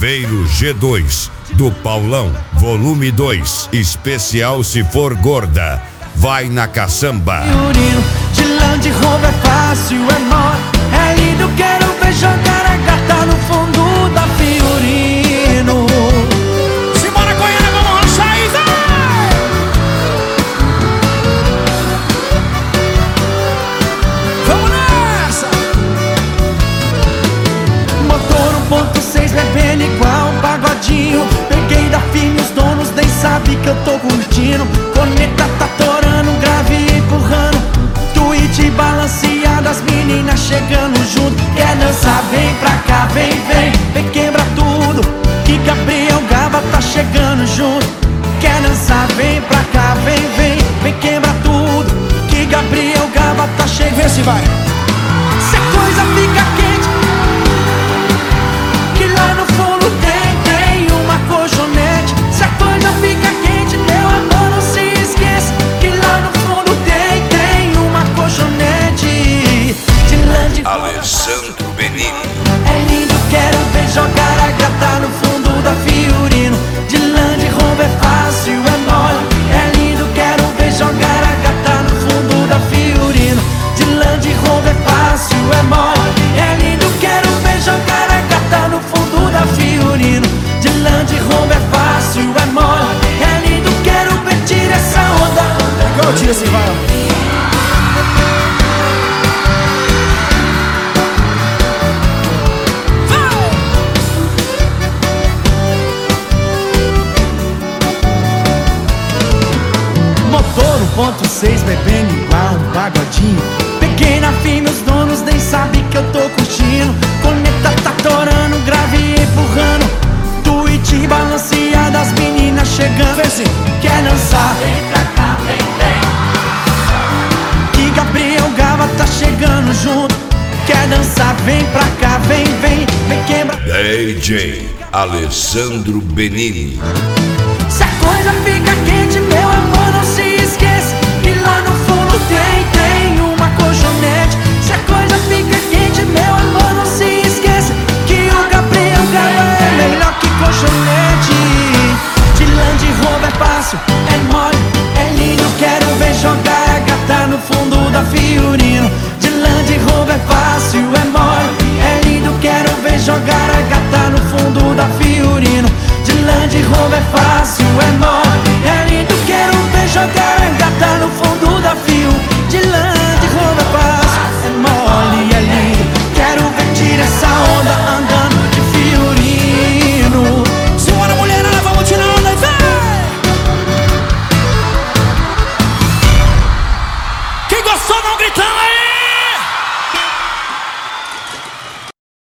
Chaveiro G2 do Paulão, volume 2, especial Se For Gorda, vai na caçamba. Fiorino, de Land Rover é fácil, é mole, é lindo, quero ver jogar a gata no fundo da Fiorino. Simbora, Goiânia, vamos lançar aí, vai! Vamos nessa! Motor 1.6 bebendo igual um pagodinho. Peguei da firme, os donos nem sabem que eu tô curtindo. Corneta tá torando, grave empurrando. Tweet balanceado, as meninas chegando junto. Quer dançar, vem pra cá, vem, vem. Vem quebra tudo, que Gabriel Gava tá chegando junto. Quer dançar, vem pra cá, vem, vem. Vem quebra tudo, que Gabriel Gava tá chegando. Vê se vai. Se a coisa fica quente, que lá no fundo tem uma colchonete. Se a coisa fica quente, meu amor, não se esqueça, que lá no fundo tem uma colchonete. De Land Rover Alessandro Benini. é lindo, quero ver jogar a gata no fundo da Fiorino. De Land Rover é fácil, é mole, é lindo, quero ver jogar a gata no fundo da Fiorino. De Land Rover é fácil, é mole, é lindo, quero ver jogar a gata no fundo da Fiorino. De Land Rover é fácil, é mole, é lindo, quero ver tirar essa onda. Igual tira esse vai, ó. Motor 1.6 bebendo igual um pagodinho. Peguei na firme, os donos nem sabem que eu tô curtindo. Corneta tá torando, grave empurrando. Tweet balanceado, as meninas chegando. Vê se. Quer dançar? Vem pra cá, vem, vem. Que Gabriel Gava tá chegando junto. Quer dançar? Vem pra cá, vem, vem. Vem quebra. DJ Alessandro Benini. Se a